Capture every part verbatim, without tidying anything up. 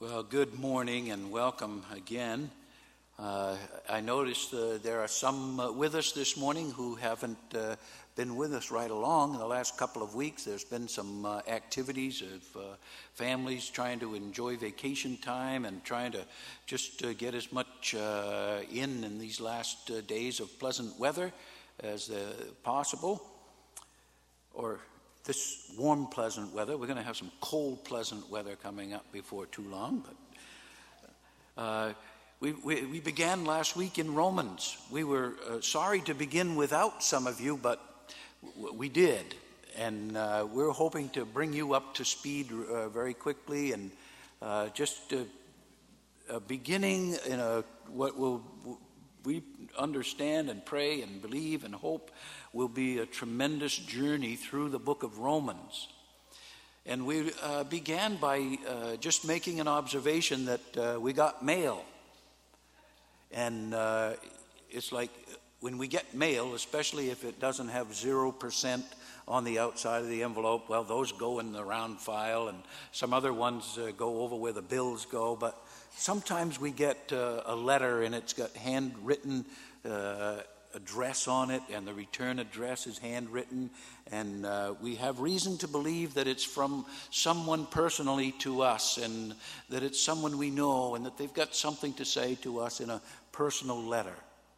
Well, good morning and welcome again. Uh, I noticed uh, there are some uh, with us this morning who haven't uh, been with us right along. In the last couple of weeks, there's been some uh, activities of uh, families trying to enjoy vacation time and trying to just uh, get as much uh, in in these last uh, days of pleasant weather as uh, possible. Or this warm, pleasant weather. We're going to have some cold, pleasant weather coming up before too long. But uh, we, we, we began last week in Romans. We were uh, sorry to begin without some of you, but w- we did. And uh, we're hoping to bring you up to speed uh, very quickly and uh, just uh, uh, beginning in a what will we understand and pray and believe and hope will be a tremendous journey through the book of Romans. And we uh, began by uh, just making an observation that uh, we got mail. And uh, it's like when we get mail, especially if it doesn't have zero percent on the outside of the envelope, well, those go in the round file, and some other ones uh, go over where the bills go. But sometimes we get uh, a letter and it's got handwritten uh, address on it, and the return address is handwritten, and uh, we have reason to believe that it's from someone personally to us, and that it's someone we know, and that they've got something to say to us in a personal letter.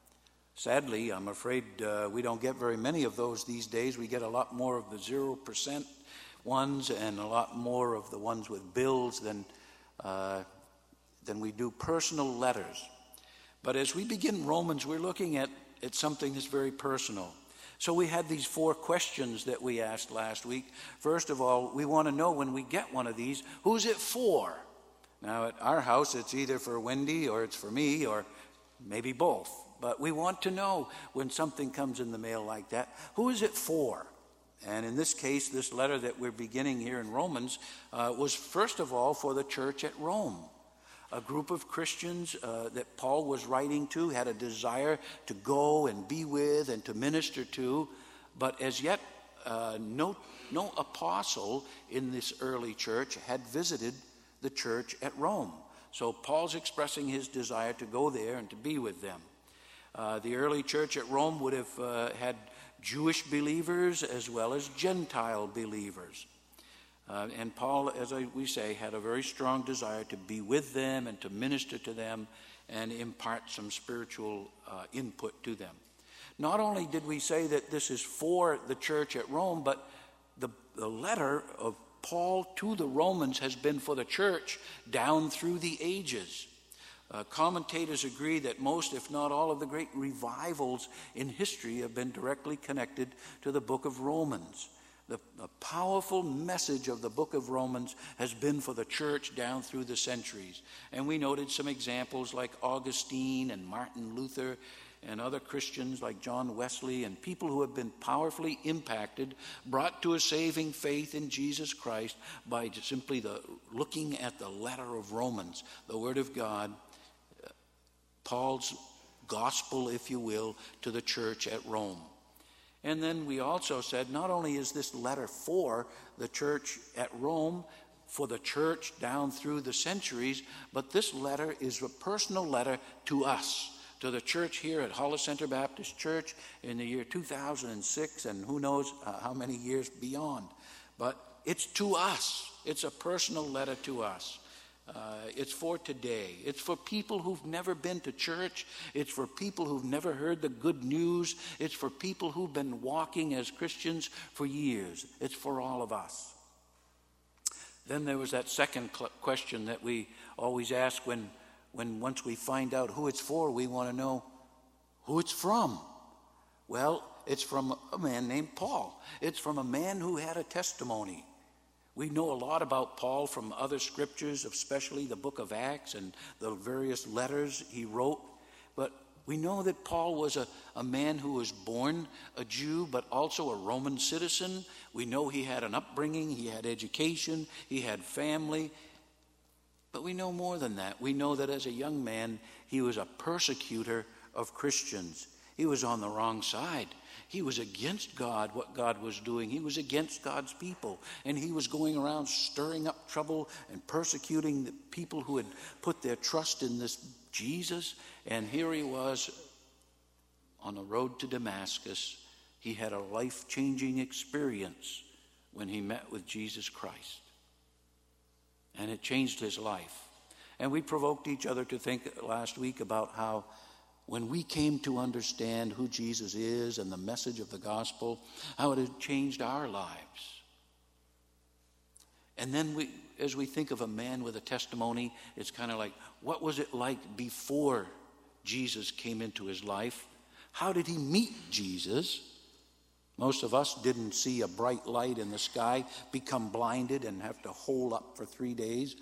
Sadly, I'm afraid uh, we don't get very many of those these days. We get a lot more of the zero percent ones and a lot more of the ones with bills than uh, than we do personal letters. But as we begin Romans, we're looking at, at something that's very personal. So we had these four questions that we asked last week. First of all, we want to know when we get one of these, who's it for? Now, at our house, it's either for Wendy or it's for me or maybe both. But we want to know when something comes in the mail like that, who is it for? And in this case, this letter that we're beginning here in Romans uh, was first of all for the church at Rome. A group of Christians uh, that Paul was writing to had a desire to go and be with and to minister to, but as yet uh, no, no apostle in this early church had visited the church at Rome. So Paul's expressing his desire to go there and to be with them. Uh, the early church at Rome would have uh, had Jewish believers as well as Gentile believers. Uh, and Paul, as I, we say, had a very strong desire to be with them and to minister to them and impart some spiritual uh, input to them. Not only did we say that this is for the church at Rome, but the, the letter of Paul to the Romans has been for the church down through the ages. Uh, commentators agree that most, if not all, of the great revivals in history have been directly connected to the book of Romans. The, the powerful message of the book of Romans has been for the church down through the centuries. And we noted some examples like Augustine and Martin Luther and other Christians like John Wesley and people who have been powerfully impacted, brought to a saving faith in Jesus Christ by simply the looking at the letter of Romans, the Word of God, Paul's gospel, if you will, to the church at Rome. And then we also said not only is this letter for the church at Rome, for the church down through the centuries, but this letter is a personal letter to us, to the church here at Hollis Center Baptist Church in the year two thousand six, and who knows uh, how many years beyond. But it's to us. It's a personal letter to us. Uh, it's for today. It's for people who've never been to church. It's for people who've never heard the good news. It's for people who've been walking as Christians for years. It's for all of us. Then there was that second cl- question that we always ask when, when once we find out who it's for, we want to know who it's from. Well, it's from a man named Paul. It's from a man who had a testimony. We know a lot about Paul from other scriptures, especially the book of Acts and the various letters he wrote. But we know that Paul was a, a man who was born a Jew, but also a Roman citizen. We know he had an upbringing, he had education, he had family. But we know more than that. We know that as a young man, he was a persecutor of Christians. He was on the wrong side. He was against God, what God was doing. He was against God's people. And he was going around stirring up trouble and persecuting the people who had put their trust in this Jesus. And here he was on the road to Damascus. He had a life-changing experience when he met with Jesus Christ. And it changed his life. And we provoked each other to think last week about how when we came to understand who Jesus is and the message of the gospel, how it had changed our lives. And then we, as we think of a man with a testimony, it's kind of like, what was it like before Jesus came into his life? How did he meet Jesus? Most of us didn't see a bright light in the sky, become blinded, and have to hole up for three days.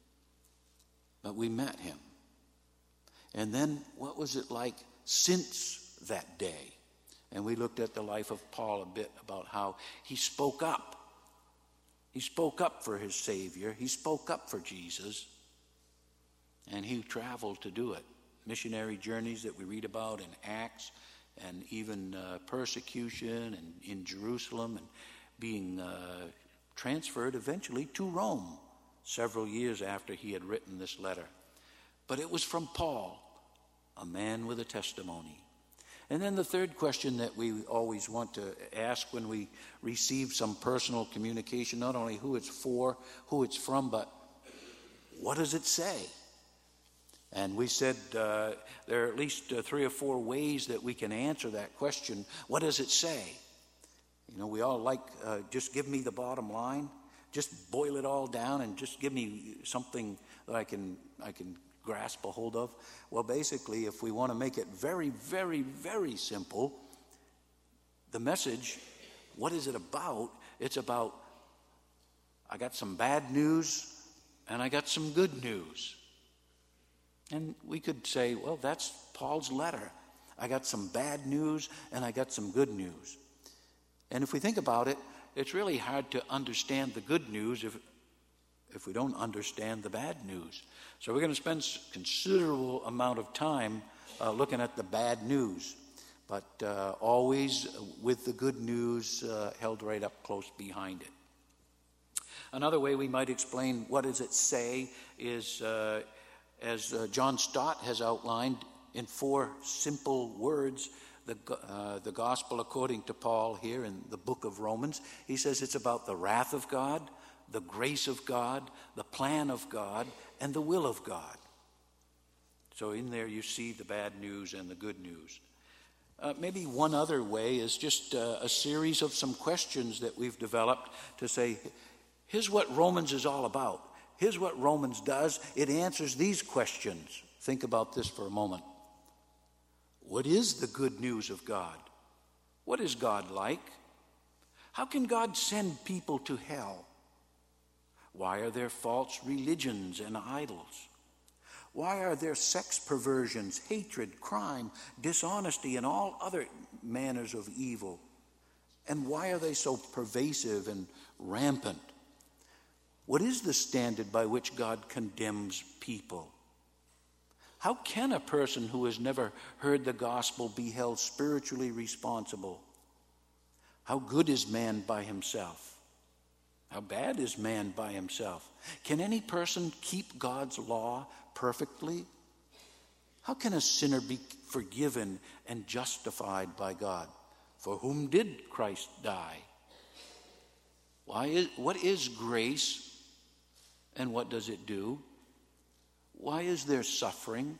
But we met him. And then what was it like since that day? And we looked at the life of Paul a bit about how he spoke up. He spoke up for his Savior. He spoke up for Jesus. And he traveled to do it. Missionary journeys that we read about in Acts, and even uh, persecution and in Jerusalem, and being uh, transferred eventually to Rome several years after he had written this letter. But it was from Paul, a man with a testimony. And then the third question that we always want to ask when we receive some personal communication, not only who it's for, who it's from, but what does it say? And we said uh, there are at least uh, three or four ways that we can answer that question. What does it say? You know, we all like, uh, just give me the bottom line. Just boil it all down and just give me something that I can I can grasp a hold of. Well, basically, if we want to make it very, very, very simple, the message, what is it about? It's about, I got some bad news and I got some good news. And we could say, well, that's Paul's letter. I got some bad news and I got some good news. And if we think about it, it's really hard to understand the good news if if we don't understand the bad news. So we're going to spend a considerable amount of time uh, looking at the bad news, but uh, always with the good news uh, held right up close behind it. Another way we might explain what does it say is, uh, as uh, John Stott has outlined in four simple words, the, uh, the gospel according to Paul here in the book of Romans. He says it's about the wrath of God, the grace of God, the plan of God, and the will of God. So in there you see the bad news and the good news. Uh, maybe one other way is just uh, a series of some questions that we've developed to say, here's what Romans is all about. Here's what Romans does. It answers these questions. Think about this for a moment. What is the good news of God? What is God like? How can God send people to hell? Why are there false religions and idols? Why are there sex perversions, hatred, crime, dishonesty, and all other manners of evil? And why are they so pervasive and rampant? What is the standard by which God condemns people? How can a person who has never heard the gospel be held spiritually responsible? How good is man by himself? How bad is man by himself? Can any person keep God's law perfectly? How can a sinner be forgiven and justified by God? For whom did Christ die? Why is, what is grace and what does it do? Why is there suffering?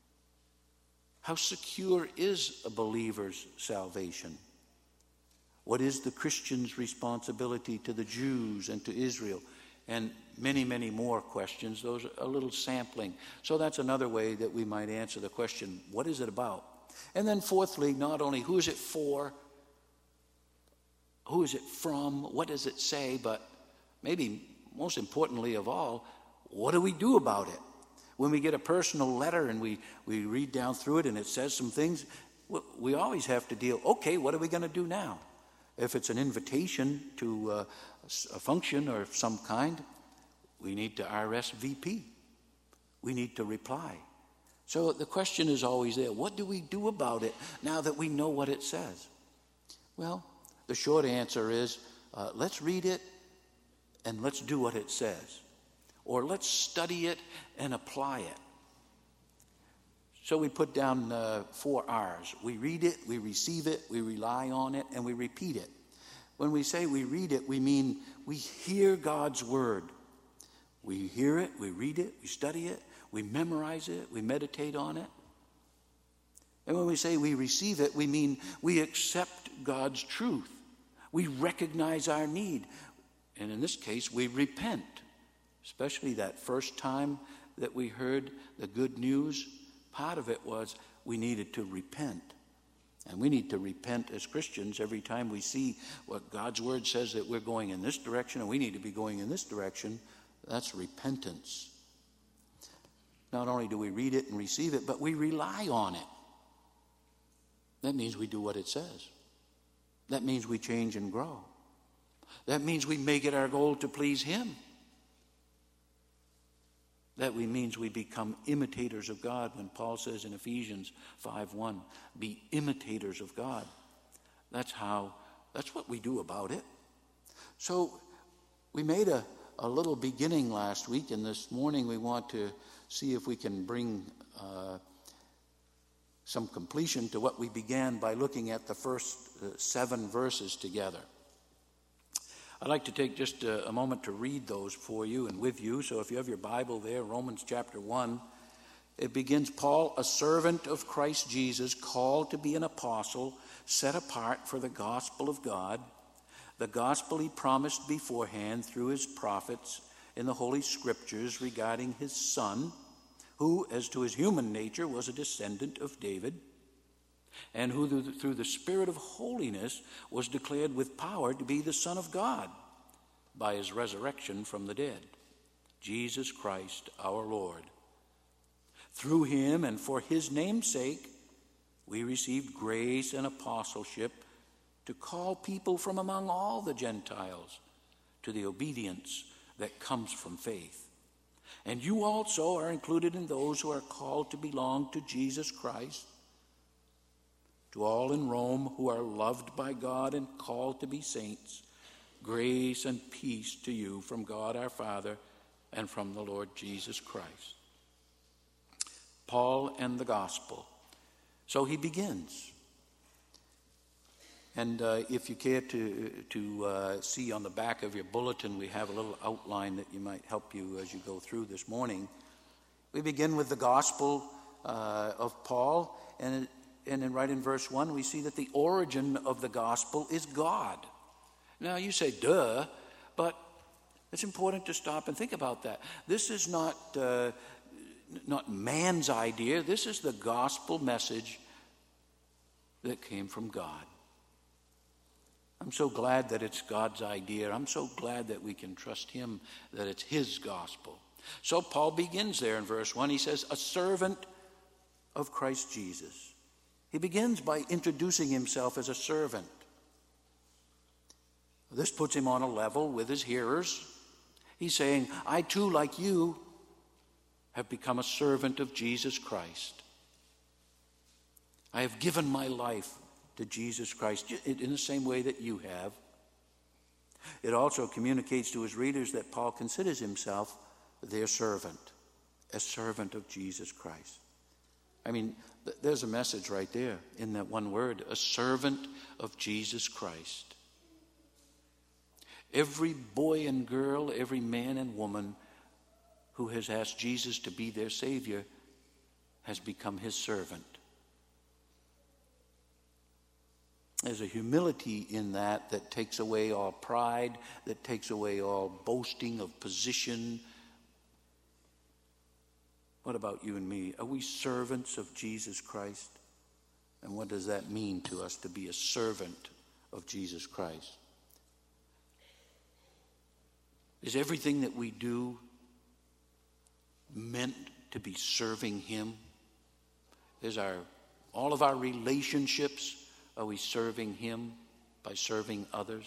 How secure is a believer's salvation? What is the Christian's responsibility to the Jews and to Israel? And many, many more questions. Those are a little sampling. So that's another way that we might answer the question, what is it about? And then fourthly, not only who is it for, who is it from, what does it say, but maybe most importantly of all, what do we do about it? When we get a personal letter and we, we read down through it and it says some things, we always have to deal, okay, what are we going to do now? If it's an invitation to uh, a function or some kind, we need to R S V P. We need to reply. So the question is always there, what do we do about it now that we know what it says? Well, the short answer is, uh, let's read it and let's do what it says. Or let's study it and apply it. So we put down uh, four R's. We read it, we receive it, we rely on it, and we repeat it. When we say we read it, we mean we hear God's word. We hear it, we read it, we study it, we memorize it, we meditate on it. And when we say we receive it, we mean we accept God's truth. We recognize our need. And in this case, we repent. Especially that first time that we heard the good news, part of it was we needed to repent. And we need to repent as Christians every time we see what God's word says that we're going in this direction and we need to be going in this direction. That's repentance. Not only do we read it and receive it, but we rely on it. That means we do what it says. That means we change and grow. That means we make it our goal to please Him. That we means we become imitators of God when Paul says in Ephesians five one, be imitators of God. That's how, that's what we do about it. So we made a, a little beginning last week, and this morning we want to see if we can bring uh, some completion to what we began by looking at the first uh, seven verses together. I'd like to take just a, a moment to read those for you and with you. So if you have your Bible there, Romans chapter one, it begins, Paul, a servant of Christ Jesus, called to be an apostle, set apart for the gospel of God, the gospel he promised beforehand through his prophets in the Holy Scriptures regarding his Son, who, as to his human nature, was a descendant of David, and who through the Spirit of holiness was declared with power to be the Son of God by his resurrection from the dead, Jesus Christ our Lord. Through him and for his name's sake, we received grace and apostleship to call people from among all the Gentiles to the obedience that comes from faith. And you also are included in those who are called to belong to Jesus Christ. To all in Rome who are loved by God and called to be saints, grace and peace to you from God our Father and from the Lord Jesus Christ. Paul and the gospel. So he begins. And uh, if you care to, to uh, see on the back of your bulletin, we have a little outline that you might help you as you go through this morning. We begin with the gospel uh, of Paul, and it, And then right in verse one, we see that the origin of the gospel is God. Now you say, duh, but it's important to stop and think about that. This is not, uh, not man's idea. This is the gospel message that came from God. I'm so glad that it's God's idea. I'm so glad that we can trust him, that it's his gospel. So Paul begins there in verse one. He says, a servant of Christ Jesus. He begins by introducing himself as a servant. This puts him on a level with his hearers. He's saying, I too, like you, have become a servant of Jesus Christ. I have given my life to Jesus Christ in the same way that you have. It also communicates to his readers that Paul considers himself their servant, a servant of Jesus Christ. I mean, there's a message right there in that one word, a servant of Jesus Christ. Every boy and girl, every man and woman who has asked Jesus to be their Savior has become his servant. There's a humility in that that takes away all pride, that takes away all boasting of position. What about you and me? Are we servants of Jesus Christ? And what does that mean to us to be a servant of Jesus Christ? Is everything that we do meant to be serving him? Is our all of our relationships, are we serving him by serving others?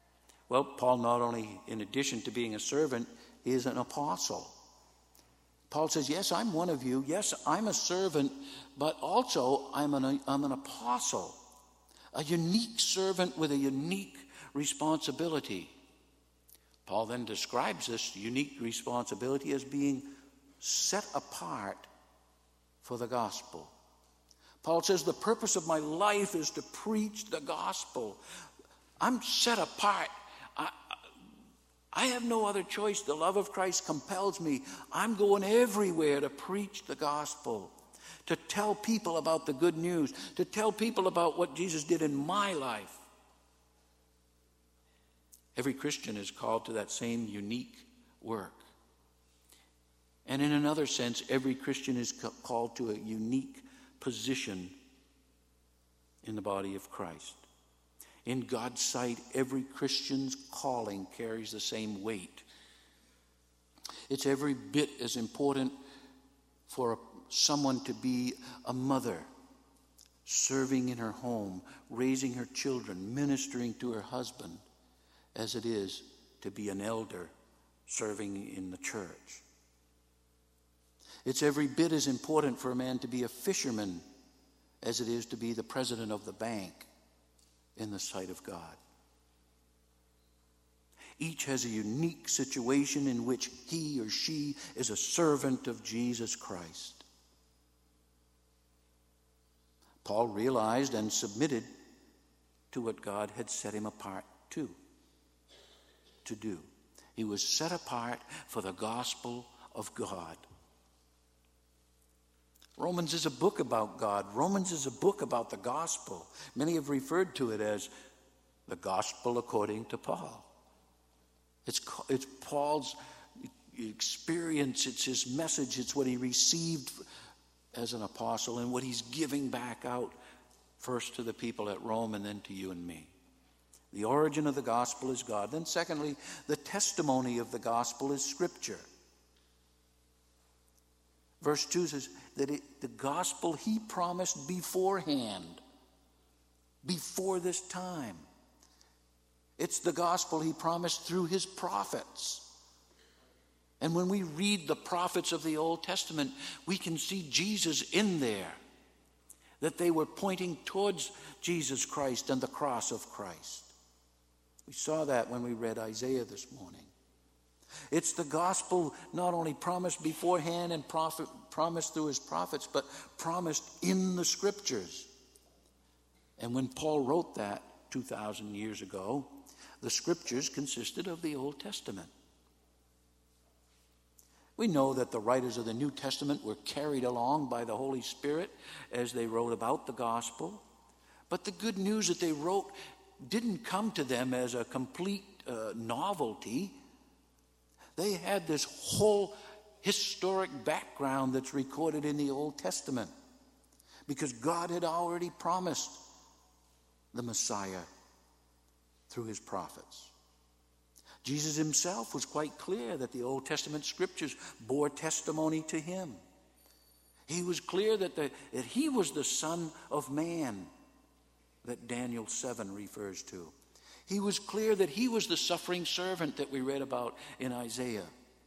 Well, Paul not only, in addition to being a servant, he is an apostle. Paul says, yes, I'm one of you. Yes, I'm a servant, but also I'm an, I'm an apostle, a unique servant with a unique responsibility. Paul then describes this unique responsibility as being set apart for the gospel. Paul says, the purpose of my life is to preach the gospel. I'm set apart. I, I have no other choice. The love of Christ compels me. I'm going everywhere to preach the gospel, to tell people about the good news, to tell people about what Jesus did in my life. Every Christian is called to that same unique work. And in another sense, every Christian is called to a unique position in the body of Christ. In God's sight, every Christian's calling carries the same weight. It's every bit as important for someone to be a mother, serving in her home, raising her children, ministering to her husband, as it is to be an elder, serving in the church. It's every bit as important for a man to be a fisherman as it is to be the president of the bank in the sight of God. Each has a unique situation in which he or she is a servant of Jesus Christ. Paul realized and submitted to what God had set him apart to, to do. He was set apart for the gospel of God. Romans is a book about God. Romans is a book about the gospel. Many have referred to it as the gospel according to Paul. It's, it's Paul's experience, it's his message, it's what he received as an apostle and what he's giving back out first to the people at Rome and then to you and me. The origin of the gospel is God. Then secondly, the testimony of the gospel is Scripture. Verse two says that it, the gospel he promised beforehand, before this time. It's the gospel he promised through his prophets. And when we read the prophets of the Old Testament, we can see Jesus in there, that they were pointing towards Jesus Christ and the cross of Christ. We saw that when we read Isaiah this morning. It's the gospel not only promised beforehand and prophet, promised through his prophets, but promised in the Scriptures. And when Paul wrote that two thousand years ago, the Scriptures consisted of the Old Testament. We know that the writers of the New Testament were carried along by the Holy Spirit as they wrote about the gospel. But the good news that they wrote didn't come to them as a complete uh, novelty. They had this whole historic background that's recorded in the Old Testament because God had already promised the Messiah through his prophets. Jesus himself was quite clear that the Old Testament scriptures bore testimony to him. He was clear that, the, that he was the Son of Man that Daniel seven refers to. He was clear that he was the suffering servant that we read about in Isaiah.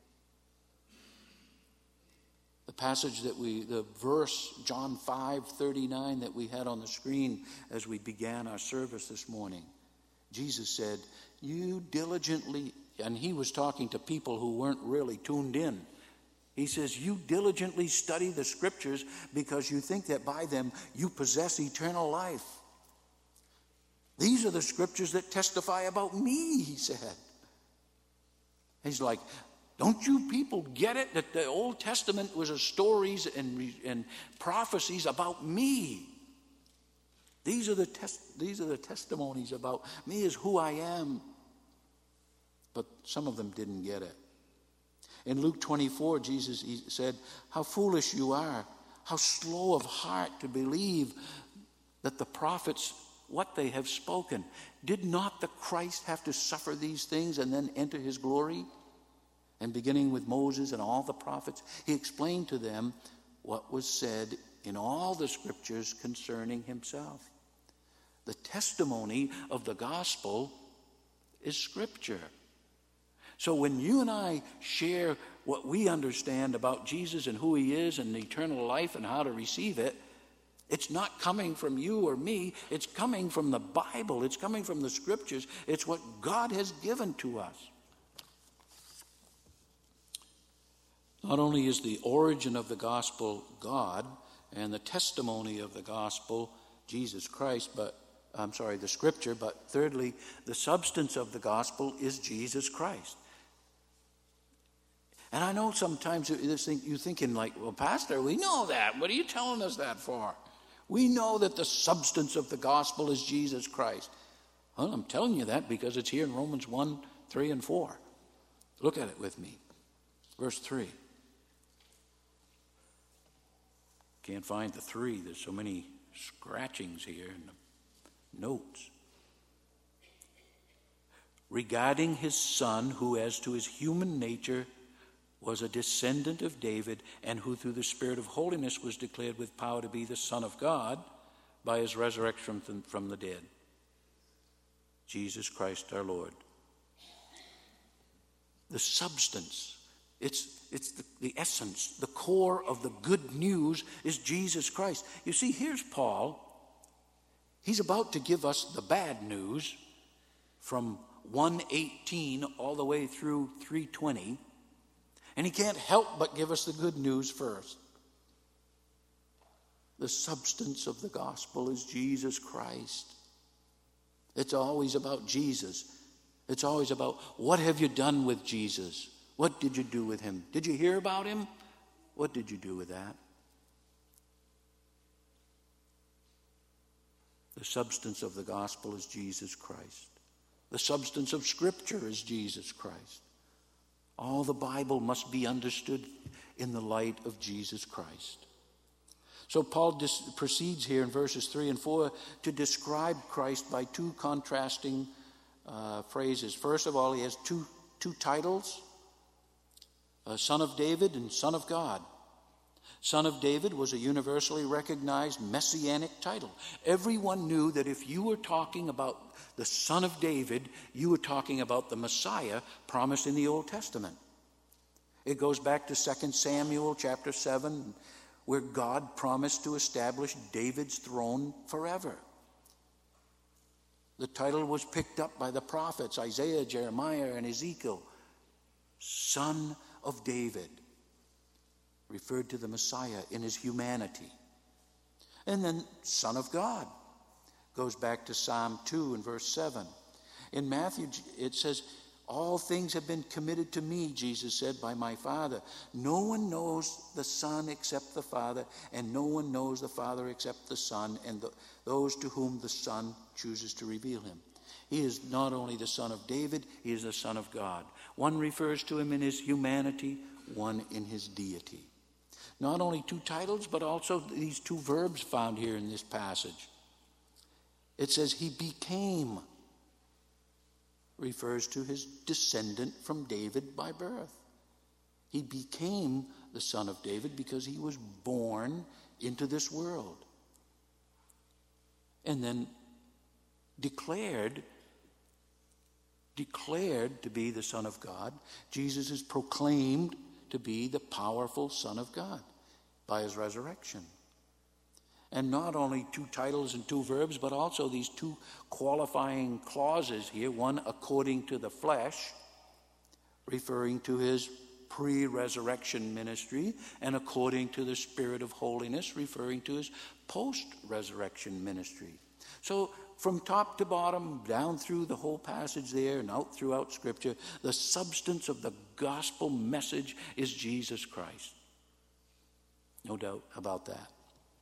The passage that we, the verse, John five thirty-nine, that we had on the screen as we began our service this morning. Jesus said, you diligently, and he was talking to people who weren't really tuned in. He says, you diligently study the Scriptures because you think that by them you possess eternal life. These are the Scriptures that testify about me, he said. He's like, don't you people get it that the Old Testament was a stories and, and prophecies about me? These are the tes- these are the testimonies about me as who I am. But some of them didn't get it. In Luke twenty-four, Jesus he said, how foolish you are, how slow of heart to believe that the prophets, what they have spoken. Did not the Christ have to suffer these things and then enter his glory? And beginning with Moses and all the prophets, he explained to them what was said in all the Scriptures concerning himself. The testimony of the gospel is Scripture. So when you and I share what we understand about Jesus and who he is and eternal life and how to receive it, it's not coming from you or me. It's coming from the Bible. It's coming from the Scriptures. It's what God has given to us. Not only is the origin of the gospel God and the testimony of the gospel Jesus Christ, but I'm sorry, the Scripture, but thirdly, the substance of the gospel is Jesus Christ. And I know sometimes you're thinking like, well, Pastor, we know that. What are you telling us that for? We know that the substance of the gospel is Jesus Christ. Well, I'm telling you that because it's here in Romans one, three, and four. Look at it with me. Verse three. Can't find the three. There's so many scratchings here in the notes. Regarding his Son, who as to his human nature was a descendant of David, and who through the Spirit of holiness was declared with power to be the Son of God by his resurrection from the dead. Jesus Christ our Lord. The substance, it's, it's the, the essence, the core of the good news is Jesus Christ. You see, here's Paul. He's about to give us the bad news from one eighteen all the way through three twenty. And he can't help but give us the good news first. The substance of the gospel is Jesus Christ. It's always about Jesus. It's always about what have you done with Jesus? What did you do with him? Did you hear about him? What did you do with that? The substance of the gospel is Jesus Christ. The substance of Scripture is Jesus Christ. All the Bible must be understood in the light of Jesus Christ. So Paul dis- proceeds here in verses three and four to describe Christ by two contrasting uh, phrases. First of all, he has two, two titles, uh, Son of David and Son of God. Son of David was a universally recognized messianic title. Everyone knew that if you were talking about the Son of David, you were talking about the Messiah promised in the Old Testament. It goes back to Second Samuel chapter seven, where God promised to establish David's throne forever. The title was picked up by the prophets, Isaiah, Jeremiah, and Ezekiel. Son of David referred to the Messiah in his humanity. And then Son of God goes back to Psalm two and verse seven. In Matthew, it says, all things have been committed to me, Jesus said, by my Father. No one knows the Son except the Father, and no one knows the Father except the Son, and the, those to whom the Son chooses to reveal him. He is not only the Son of David, he is the Son of God. One refers to him in his humanity, one in his deity. Not only two titles, but also these two verbs found here in this passage. It says he became, refers to his descendant from David by birth. He became the Son of David because he was born into this world. And then declared, declared to be the Son of God. Jesus is proclaimed to be the powerful Son of God by his resurrection. And not only two titles and two verbs, but also these two qualifying clauses here. One, according to the flesh, referring to his pre-resurrection ministry, and according to the Spirit of holiness, referring to his post-resurrection ministry. So from top to bottom, down through the whole passage there and out throughout Scripture, the substance of the gospel message is Jesus Christ. No doubt about that.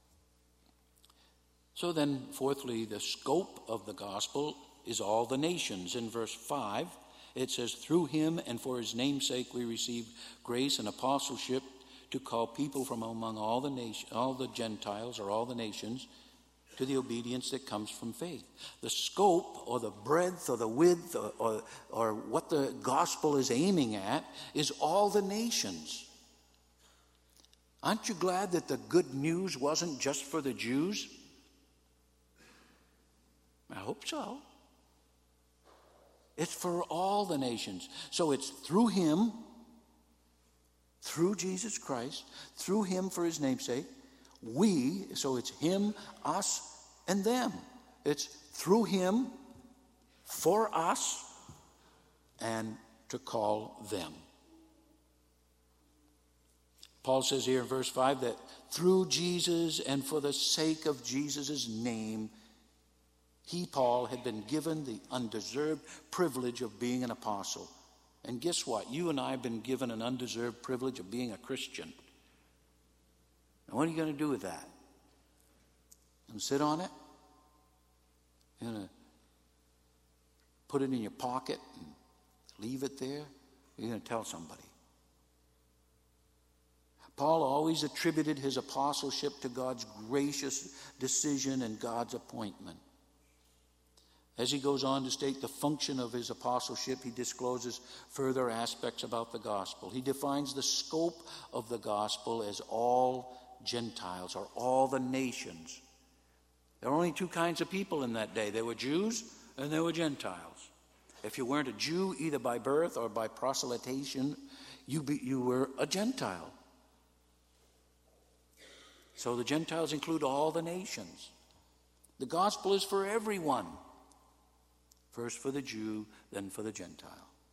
So then, fourthly, the scope of the gospel is all the nations. In verse five, it says, through him and for his name's sake we received grace and apostleship to call people from among all the nation, all the Gentiles or all the nations to the obedience that comes from faith. The scope or the breadth or the width or, or, or what the gospel is aiming at is all the nations. Aren't you glad that the good news wasn't just for the Jews? I hope so. It's for all the nations. So it's through him through Jesus Christ, through him for his namesake, we, so it's him, us, and them. It's through him, for us, and to call them. Paul says here in verse five that through Jesus and for the sake of Jesus' name, he, Paul, had been given the undeserved privilege of being an apostle. And guess what? You and I have been given an undeserved privilege of being a Christian. Now, what are you going to do with that? You going to sit on it? You're going to put it in your pocket and leave it there? You're going to tell somebody. Paul always attributed his apostleship to God's gracious decision and God's appointment. As he goes on to state the function of his apostleship, he discloses further aspects about the gospel. He defines the scope of the gospel as all Gentiles, or all the nations. There were only two kinds of people in that day. There were Jews and there were Gentiles. If you weren't a Jew, either by birth or by proselytation, you, be, you were a Gentile. So the Gentiles include all the nations. The gospel is for everyone. First for the Jew, then for the Gentile.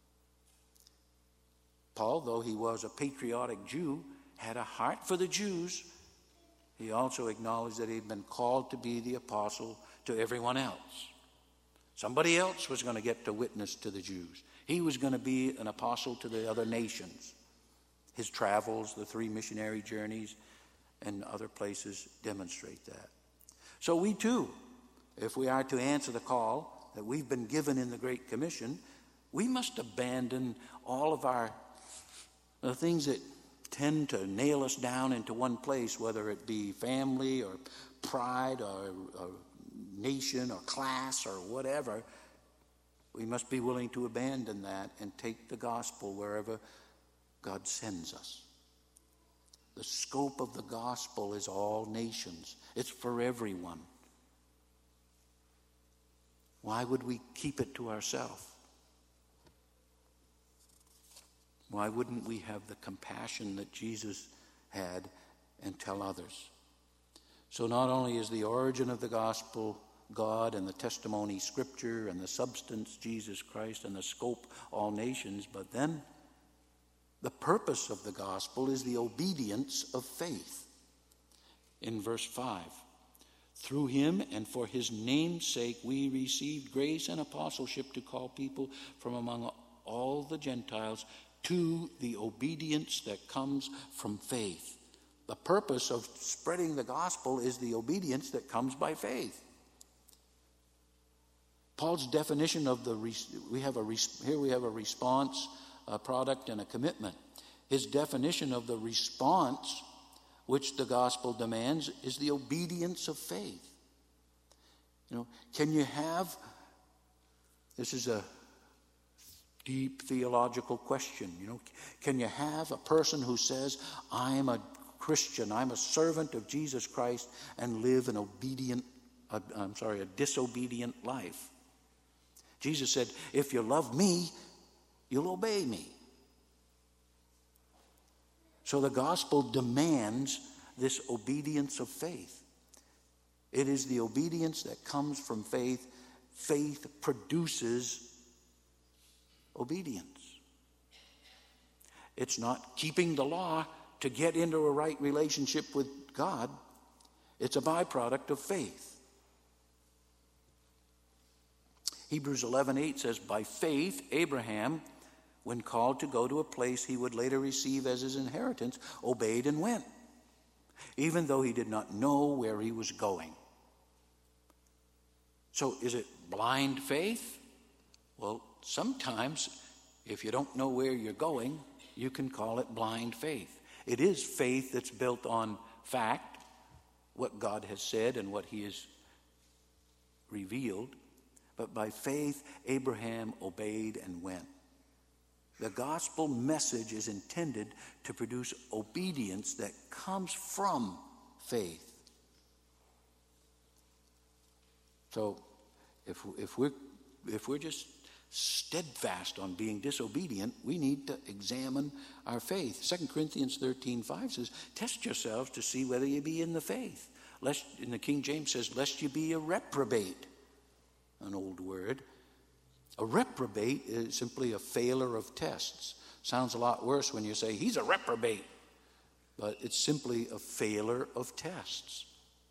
Paul, though he was a patriotic Jew, had a heart for the Jews. He also acknowledged that he'd been called to be the apostle to everyone else. Somebody else was going to get to witness to the Jews. He was going to be an apostle to the other nations. His travels, the three missionary journeys, and other places demonstrate that. So we too, if we are to answer the call that we've been given in the Great Commission, we must abandon all of our the things that tend to nail us down into one place, whether it be family or pride or, or nation or class or whatever. We must be willing to abandon that and take the gospel wherever God sends us. The scope of the gospel is all nations. It's for everyone. Why would we keep it to ourselves? Why wouldn't we have the compassion that Jesus had and tell others? So not only is the origin of the gospel God and the testimony Scripture and the substance Jesus Christ and the scope all nations, but then the purpose of the gospel is the obedience of faith. In verse five, through him and for his name's sake we received grace and apostleship to call people from among all the Gentiles to the obedience that comes from faith. The purpose of spreading the gospel is the obedience that comes by faith. Paul's definition of the we have a here we have a response, a product, and a commitment. His definition of the response which the gospel demands is the obedience of faith. You know, can you have, this is a deep theological question, you know, can you have a person who says, I'm a Christian, I'm a servant of Jesus Christ, and live an obedient, uh, I'm sorry, a disobedient life? Jesus said, if you love me, you'll obey me. So the gospel demands this obedience of faith. It is the obedience that comes from faith. Faith produces obedience. It's not keeping the law to get into a right relationship with God. It's a byproduct of faith. Hebrews eleven eight says, by faith, Abraham, when called to go to a place he would later receive as his inheritance, obeyed and went, even though he did not know where he was going. So is it blind faith? Well, sometimes if you don't know where you're going, you can call it blind faith. It is faith that's built on fact, what God has said and what he has revealed. But by faith, Abraham obeyed and went. The gospel message is intended to produce obedience that comes from faith. So if if we're if we're just steadfast on being disobedient, we need to examine our faith. Second Corinthians thirteen five says, test yourselves to see whether you be in the faith. Lest, in the King James says, lest you be a reprobate, an old word. A reprobate is simply a failure of tests. Sounds a lot worse when you say, he's a reprobate. But it's simply a failure of tests.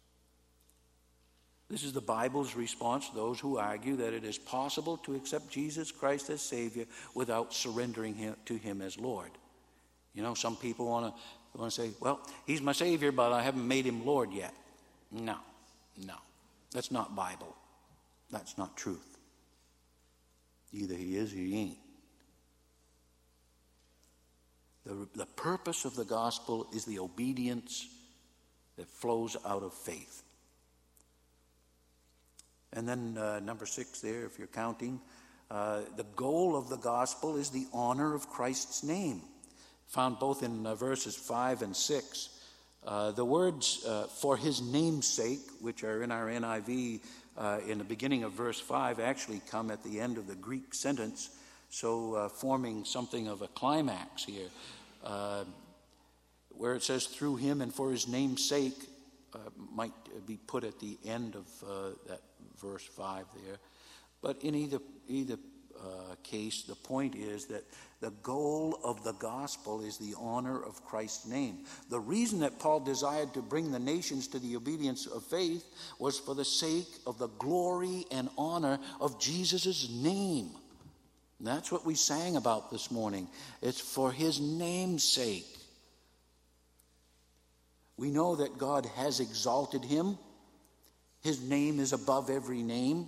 This is the Bible's response to those who argue that it is possible to accept Jesus Christ as Savior without surrendering him to him as Lord. You know, some people want to want to say, well, he's my Savior, but I haven't made him Lord yet. No, no. That's not Bible. That's not truth. Either he is or he ain't. The, the purpose of the gospel is the obedience that flows out of faith. And then uh, number six there, if you're counting, uh, the goal of the gospel is the honor of Christ's name. Found both in uh, verses five and six. Uh, the words uh, for his name's sake, which are in our N I V uh, in the beginning of verse five, actually come at the end of the Greek sentence, so uh, forming something of a climax here. Uh, where it says through him and for his name's sake uh, might be put at the end of uh, that verse five there. But in either, either uh, case, the point is that the goal of the gospel is the honor of Christ's name. The reason that Paul desired to bring the nations to the obedience of faith was for the sake of the glory and honor of Jesus' name. And that's what we sang about this morning. It's for his name's sake. We know that God has exalted him. His name is above every name,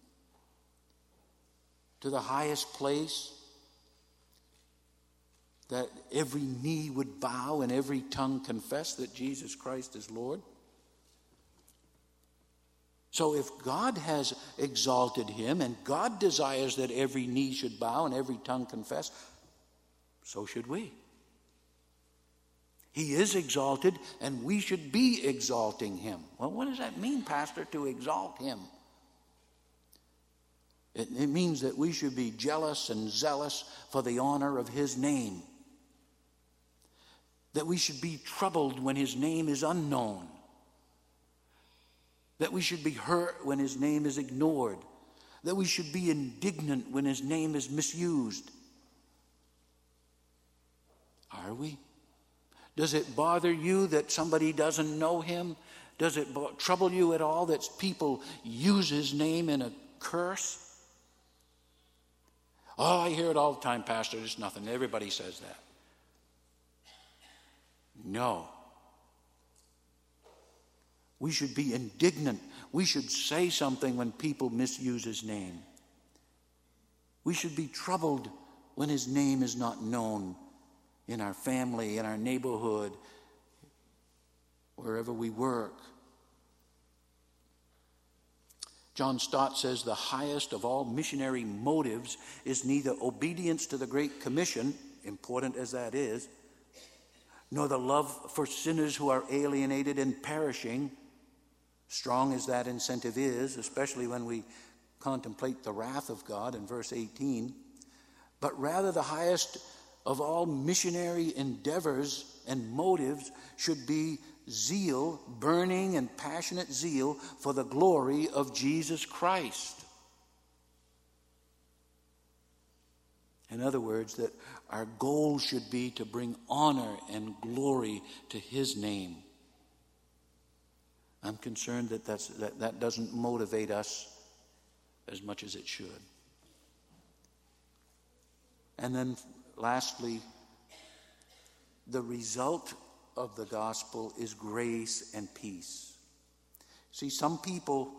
to the highest place, that every knee would bow and every tongue confess that Jesus Christ is Lord. So if God has exalted him and God desires that every knee should bow and every tongue confess, so should we. He is exalted and we should be exalting him. Well, what does that mean, Pastor, to exalt him? It, it means that we should be jealous and zealous for the honor of his name. That we should be troubled when his name is unknown. That we should be hurt when his name is ignored. That we should be indignant when his name is misused. Are we? Does it bother you that somebody doesn't know him? Does it bo- trouble you at all that people use his name in a curse? Oh, I hear it all the time, Pastor. It's nothing. Everybody says that. No. We should be indignant. We should say something when people misuse his name. We should be troubled when his name is not known in our family, in our neighborhood, wherever we work. John Stott says the highest of all missionary motives is neither obedience to the Great Commission, important as that is, nor the love for sinners who are alienated and perishing, strong as that incentive is, especially when we contemplate the wrath of God in verse eighteen, but rather the highest of all missionary endeavors and motives should be zeal, burning and passionate zeal for the glory of Jesus Christ. In other words, that our goal should be to bring honor and glory to his name. I'm concerned that that's, that, that doesn't motivate us as much as it should. And then lastly, the result of the gospel is grace and peace. See, some people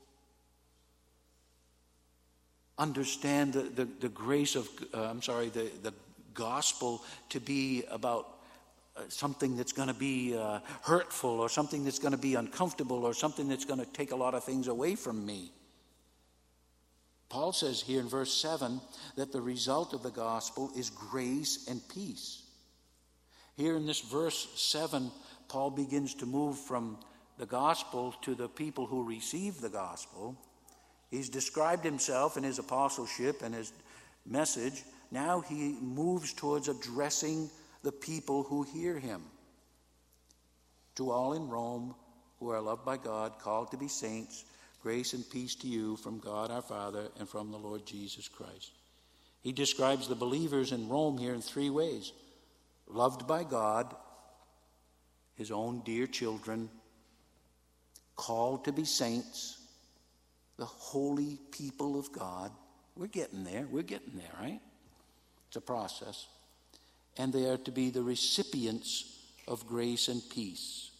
understand the, the, the grace of, uh, I'm sorry, the, the gospel to be about uh, something that's going to be uh, hurtful or something that's going to be uncomfortable or something that's going to take a lot of things away from me. Paul says here in verse seven that the result of the gospel is grace and peace. Here in this verse seven, Paul begins to move from the gospel to the people who receive the gospel. He's described himself in his apostleship and his message. Now he moves towards addressing the people who hear him. To all in Rome who are loved by God, called to be saints, grace and peace to you from God our Father and from the Lord Jesus Christ. He describes the believers in Rome here in three ways. Loved by God, his own dear children, called to be saints, the holy people of God. We're getting there. We're getting there, right? It's a process. And they are to be the recipients of grace and peace.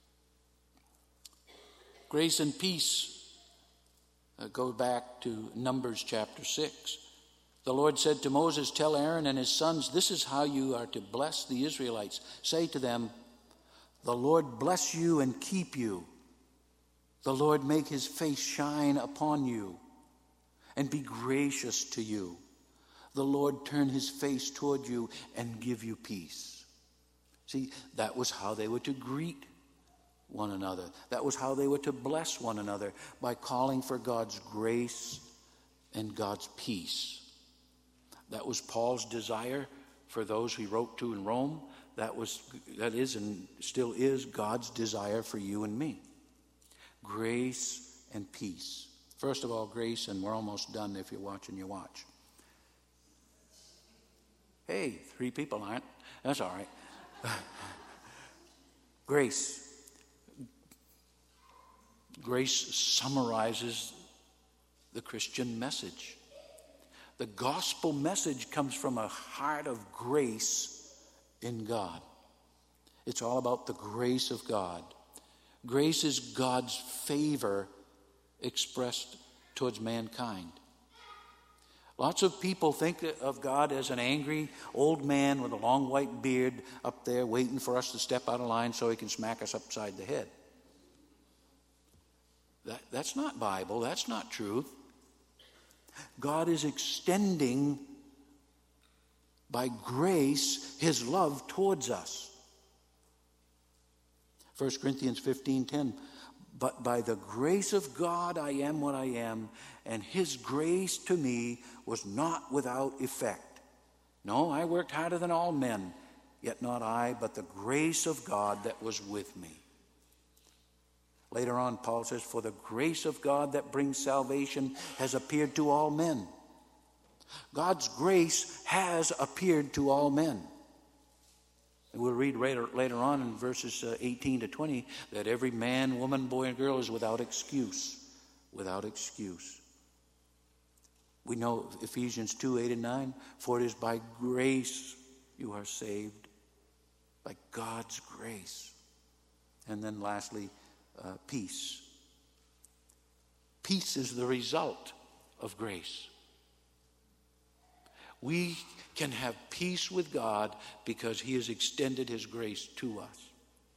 Grace and peace uh, go back to Numbers chapter six. The Lord said to Moses, tell Aaron and his sons, this is how you are to bless the Israelites. Say to them, the Lord bless you and keep you. The Lord make his face shine upon you and be gracious to you. The Lord turn his face toward you and give you peace. See, that was how they were to greet one another. That was how they were to bless one another, by calling for God's grace and God's peace. That was Paul's desire for those he wrote to in Rome. That was, that is and still is God's desire for you and me. Grace and peace. First of all, grace, and we're almost done if you're watching your watch. Hey, three people aren't. That's all right. Grace. Grace summarizes the Christian message. The gospel message comes from a heart of grace in God. It's all about the grace of God. Grace is God's favor expressed towards mankind. Lots of people think of God as an angry old man with a long white beard up there waiting for us to step out of line so he can smack us upside the head. That, that's not Bible. That's not truth. God is extending by grace his love towards us. First Corinthians fifteen ten, but by the grace of God I am what I am, and his grace to me was not without effect. No, I worked harder than all men, yet not I, but the grace of God that was with me. Later on, Paul says, for the grace of God that brings salvation has appeared to all men. God's grace has appeared to all men. And we'll read later, later on in verses uh, eighteen to twenty that every man, woman, boy, and girl is without excuse. Without excuse. We know Ephesians two, eight and nine, for it is by grace you are saved. By God's grace. And then lastly, uh, peace. Peace is the result of grace. We can have peace with God because he has extended his grace to us.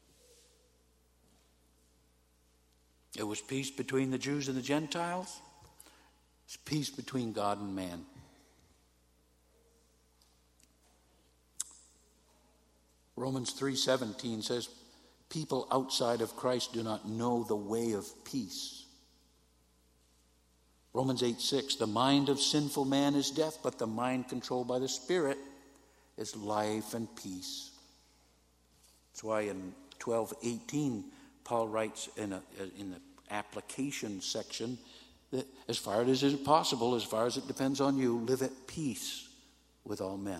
It was peace between the Jews and the Gentiles. It's peace between God and man. Romans three seventeen says, people outside of Christ do not know the way of peace. Romans eight six, the mind of sinful man is death, but the mind controlled by the Spirit is life and peace. That's why in twelve eighteen, Paul writes in, a, in the application section that as far as is possible, as far as it depends on you, live at peace with all men.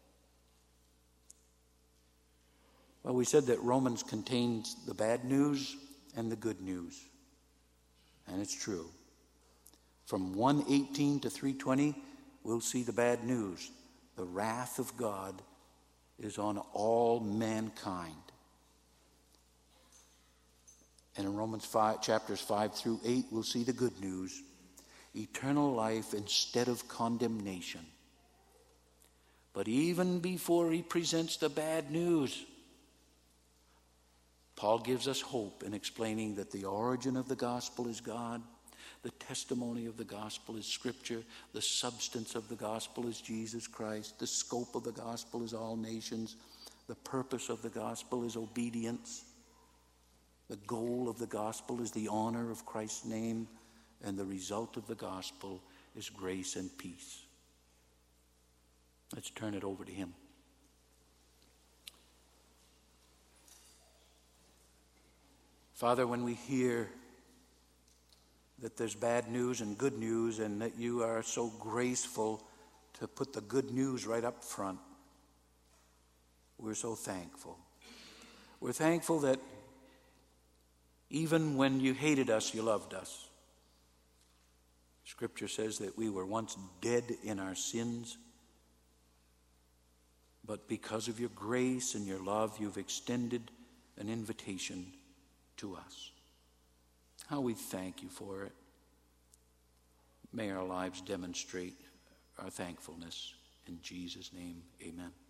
Well, we said that Romans contains the bad news and the good news. And it's true. From one eighteen to three twenty, we'll see the bad news. The wrath of God is on all mankind. And in Romans five, chapters five through eight, we'll see the good news. Eternal life instead of condemnation. But even before he presents the bad news, Paul gives us hope in explaining that the origin of the gospel is God. The testimony of the gospel is Scripture. The substance of the gospel is Jesus Christ. The scope of the gospel is all nations. The purpose of the gospel is obedience. The goal of the gospel is the honor of Christ's name and the result of the gospel is grace and peace. Let's turn it over to him. Father, when we hear that there's bad news and good news, and that you are so graceful to put the good news right up front, we're so thankful. We're thankful that even when you hated us, you loved us. Scripture says that we were once dead in our sins, but because of your grace and your love, you've extended an invitation to us. How we thank you for it. May our lives demonstrate our thankfulness. In Jesus' name, amen.